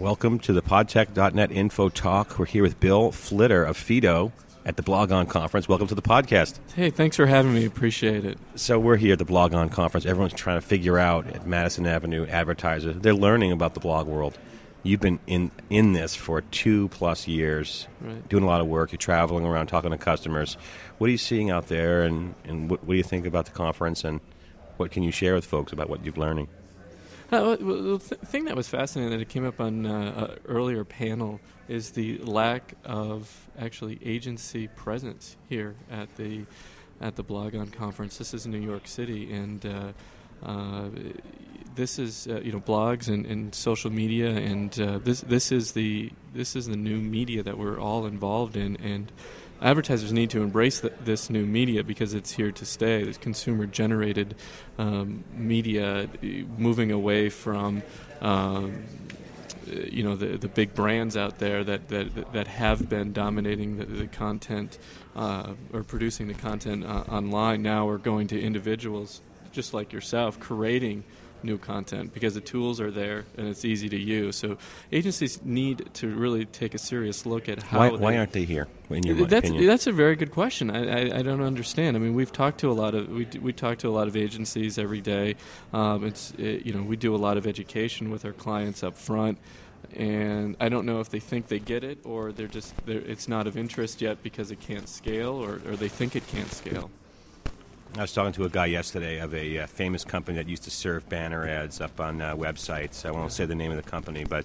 Welcome to the podtech.net Info Talk. We're here with Bill Flitter of Fido at the Blog On Conference. Welcome to the podcast. Hey, thanks for having me. Appreciate it. So we're here at the Blog On Conference. Everyone's trying to figure out at Madison Avenue, advertisers, they're learning about the blog world. You've been in this for 2+ years, right, doing a lot of work. You're traveling around talking to customers. What are you seeing out there, and what do you think about the conference, and what can you share with folks about what you're learning? The thing that was fascinating that it came up on an earlier panel is the lack of actually agency presence here at the Blog On Conference. This is New York City, and this is blogs and social media, and this is the new media that we're all involved in, and advertisers need to embrace this new media because it's here to stay. This consumer-generated media, moving away from the big brands out there that have been dominating the content or producing the content online. Now we're going to individuals just like yourself creating new content because the tools are there and it's easy to use. So agencies need to really take a serious look at how why aren't they here in your opinion? That's a very good question. I don't understand. I mean, we talk to a lot of agencies every day. We do a lot of education with our clients up front, and I don't know if they think they get it or it's not of interest yet because it can't scale or they think it can't scale. I was talking to a guy yesterday of a famous company that used to serve banner ads up on websites. I won't say the name of the company, but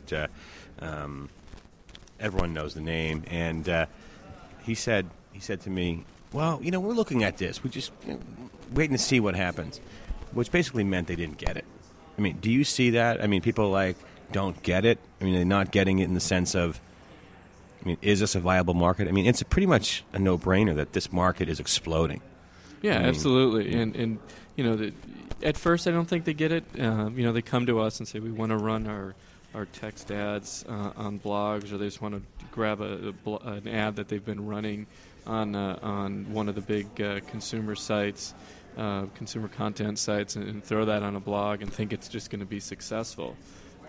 everyone knows the name. And he said to me, well, we're looking at this. We're just waiting to see what happens, which basically meant they didn't get it. I mean, do you see that? I mean, people don't get it. I mean, they're not getting it in the sense of, is this a viable market? I mean, it's pretty much a no-brainer that this market is exploding. Yeah, absolutely. And at first I don't think they get it. They come to us and say we want to run our text ads on blogs, or they just want to grab an ad that they've been running on one of the big consumer sites, consumer content sites, and throw that on a blog and think it's just going to be successful.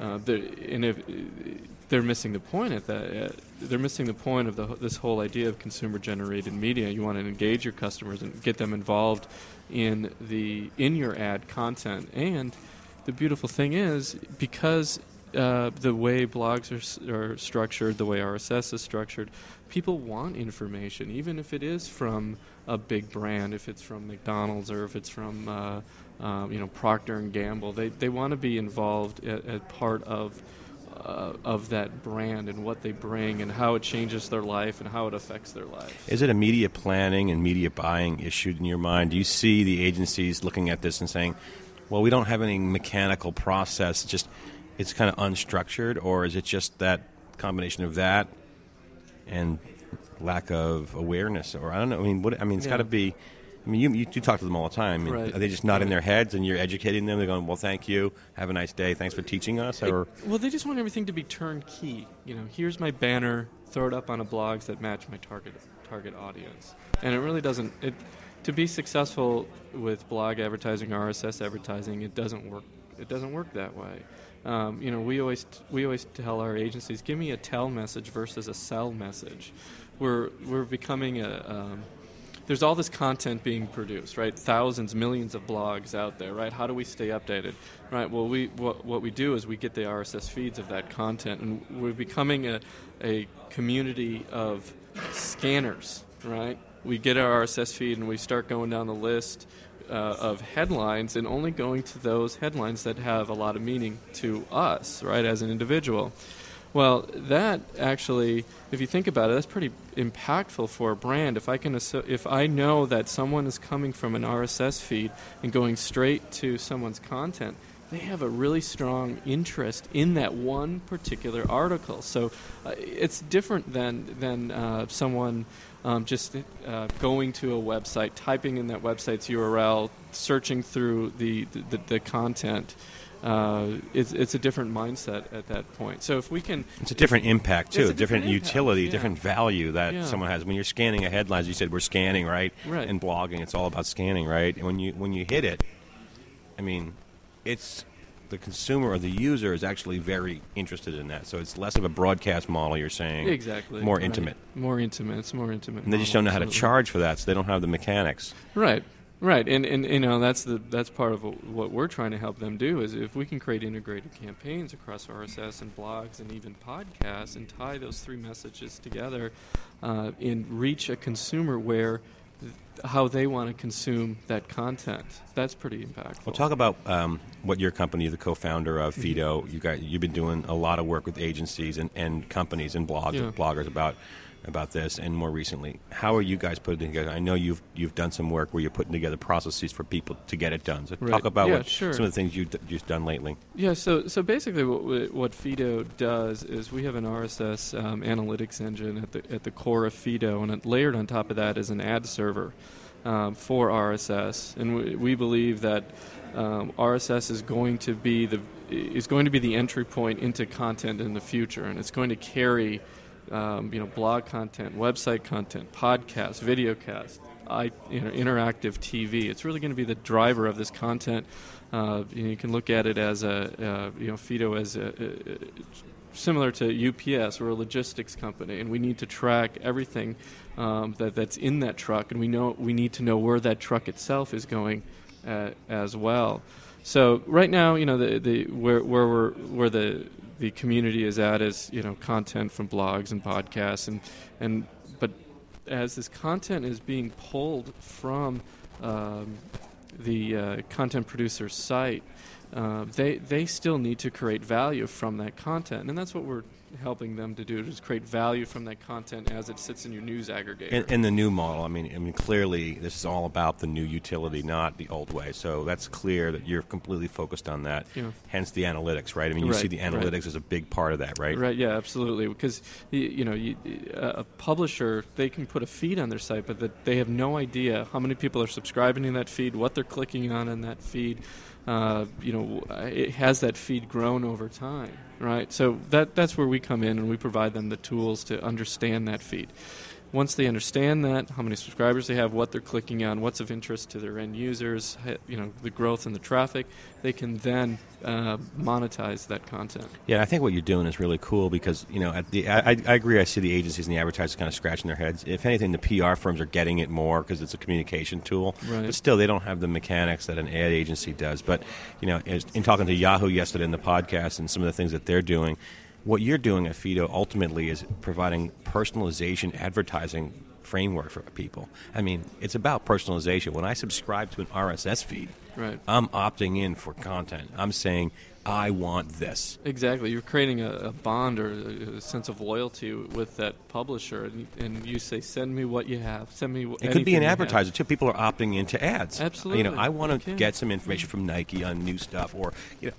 They're missing the point at that. They're missing the point of this whole idea of consumer-generated media. You want to engage your customers and get them involved in your ad content. And the beautiful thing is, because the way blogs are structured, the way RSS is structured, people want information, even if it is from a big brand, if it's from McDonald's or if it's from Procter & Gamble. They want to be involved as part of that brand and what they bring and how it changes their life and how it affects their life. Is it a media planning and media buying issue in your mind? Do you see the agencies looking at this and saying, well, we don't have any mechanical process, just it's kind of unstructured, or is it just that combination of that and lack of awareness? Or I don't know. It's got to be. You talk to them all the time. Right. Are they just not in their heads and you're educating them? They're going, well, thank you. Have a nice day. Thanks for teaching us. Or they just want everything to be turnkey. Here's my banner. Throw it up on a blogs that match my target audience. And it really doesn't. To be successful with blog advertising, RSS advertising, it doesn't work. It doesn't work that way. We always tell our agencies, give me a tell message versus a sell message. We're becoming there's all this content being produced, right? Thousands, millions of blogs out there, right? How do we stay updated, right? Well, what we do is we get the RSS feeds of that content, and we're becoming a community of scanners, right? We get our RSS feed and we start going down the list of headlines and only going to those headlines that have a lot of meaning to us, right, as an individual. Well, that actually, if you think about it, that's pretty impactful for a brand. If I know that someone is coming from an RSS feed and going straight to someone's content, they have a really strong interest in that one particular article. So it's different than someone just going to a website, typing in that website's URL, searching through the content. It's a different mindset at that point. So if we can, it's a different impact too, a different utility, impact, different value that someone has. When you're scanning a headline, as you said, we're scanning, right? Right. And blogging, it's all about scanning, right? And when you hit it, I mean, it's the consumer or the user is actually very interested in that. So it's less of a broadcast model, you're saying. Exactly. More right. intimate. More intimate. It's more intimate. And they just don't know how to charge for that, so they don't have the mechanics. Right. Right, and you know that's part of what we're trying to help them do is if we can create integrated campaigns across RSS and blogs and even podcasts and tie those three messages together and reach a consumer where how they want to consume that content. That's pretty impactful. Well, talk about what your company, you're the co-founder of Fido. You've been doing a lot of work with agencies and companies and bloggers about this, and more recently, how are you guys putting it together? I know you've done some work where you're putting together processes for people to get it done. So talk about some of the things you've done lately. Yeah, so basically what Fido does is we have an RSS analytics engine at the core of Fido, and layered on top of that is an ad server for RSS, and we believe that RSS is going to be the entry point into content in the future, and it's going to carry blog content, website content, podcast, videocast, interactive TV. It's really going to be the driver of this content. You can look at it as Fido as similar to UPS. We're a logistics company, and we need to track everything that's in that truck, and we need to know where that truck itself is going as well. So right now, where the community is at is content from blogs and podcasts but as this content is being pulled from the content producer's site, they still need to create value from that content, and that's what we're helping them to do, is create value from that content as it sits in your news aggregator. And the new model, I mean, clearly this is all about the new utility, not the old way. So that's clear that you're completely focused on that. Yeah. Hence the analytics, right? I mean, you see the analytics as a big part of that, right? Right. Yeah, absolutely. Because a publisher, they can put a feed on their site, but they have no idea how many people are subscribing to that feed, what they're clicking on in that feed. Has that feed grown over time, right? So that's where we come in, and we provide them the tools to understand that feed. Once they understand that, how many subscribers they have, what they're clicking on, what's of interest to their end users, the growth in the traffic, they can then monetize that content. Yeah, I think what you're doing is really cool because, I agree. I see the agencies and the advertisers kind of scratching their heads. If anything, the PR firms are getting it more because it's a communication tool. Right. But still, they don't have the mechanics that an ad agency does. But, in talking to Yahoo yesterday in the podcast and some of the things that they're doing, what you're doing at Fido ultimately is providing personalization advertising framework for people. I mean, it's about personalization. When I subscribe to an RSS feed, right, I'm opting in for content. I'm saying, I want this. Exactly. You're creating a bond or a sense of loyalty with that publisher, and you say, send me what you have. Send me It could be an advertiser, too. People are opting into ads. Absolutely. I want to get some information from Nike on new stuff. Or,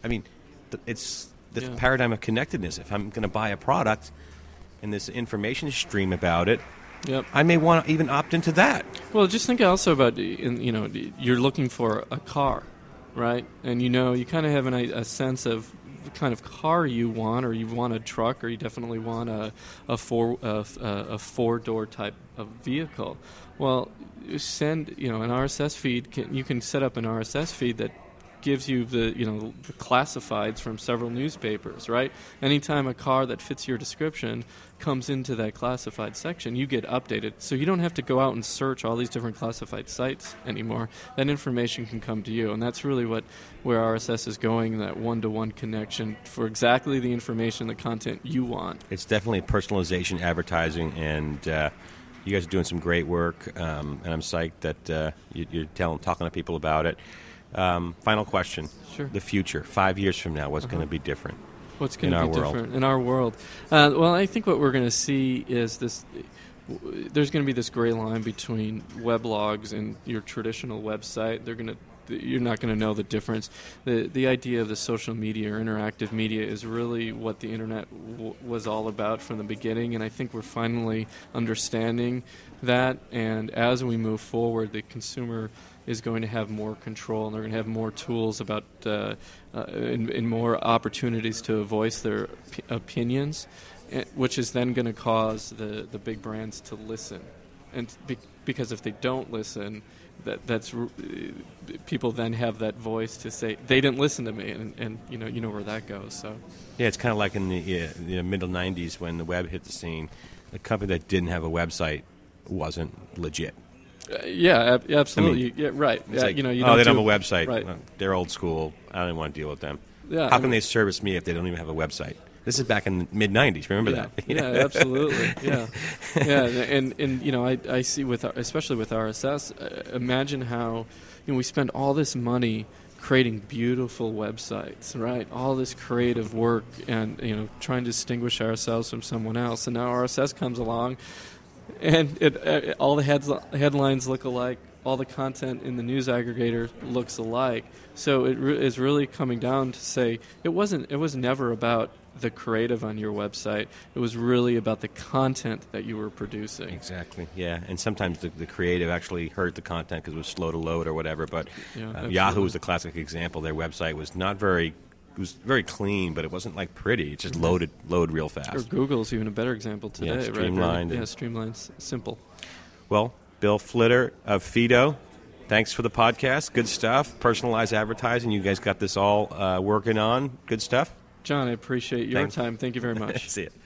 it's the paradigm of connectedness. If I'm going to buy a product and this information stream about it, yep, I may want to even opt into that. Well, just think also about, you're looking for a car, right? And you kind of have a sense of the kind of car you want, or you want a truck, or you definitely want a four-door type of vehicle. Well, send an RSS feed. You can set up an RSS feed that gives you the classifieds from several newspapers, right? Anytime a car that fits your description comes into that classified section, you get updated. So you don't have to go out and search all these different classified sites anymore. That information can come to you, and that's really where RSS is going, that one-to-one connection for exactly the information, the content you want. It's definitely personalization advertising, and you guys are doing some great work, and I'm psyched that you're talking to people about it. Final question. Sure. The future, 5 years from now, what's going to be different? What's going to be different in our world? Well, I think what we're going to see is this. There's going to be this gray line between weblogs and your traditional website. You're not going to know the difference. The idea of the social media or interactive media is really what the internet was all about from the beginning, and I think we're finally understanding that. And as we move forward, the consumer is going to have more control, and they're going to have more tools about and more opportunities to voice their opinions, which is then going to cause the big brands to listen. And because if they don't listen, people then have that voice to say they didn't listen to me, and you know where that goes. So yeah, it's kind of like in the middle '90s when the web hit the scene. A company that didn't have a website wasn't legit. Absolutely. I mean, yeah, right. Yeah, like, you they don't don't have a website. Right. Well, they're old school. I don't want to deal with them. Yeah, How can they service me if they don't even have a website? This is back in the mid '90s. Remember that? Yeah, absolutely. Yeah, yeah, and I see especially with RSS. Imagine how we spend all this money creating beautiful websites, right? All this creative work, and trying to distinguish ourselves from someone else. And now RSS comes along, and all the headlines look alike. All the content in the news aggregator looks alike. So it is really coming down to say it was never about the creative on your website. It was really about the content that you were producing. Exactly. Yeah, and sometimes the creative actually hurt the content because it was slow to load or whatever. But Yeah, Yahoo was the classic example. Their website was very clean, but it wasn't like pretty. It just load real fast. Or Google's even a better example today. Yeah, streamlined. Right? Streamlined, simple. Well, Bill Flitter of Fido, thanks for the podcast. Good stuff. Personalized advertising. You guys got this all working on. Good stuff. John, I appreciate your time. Thank you very much. See you.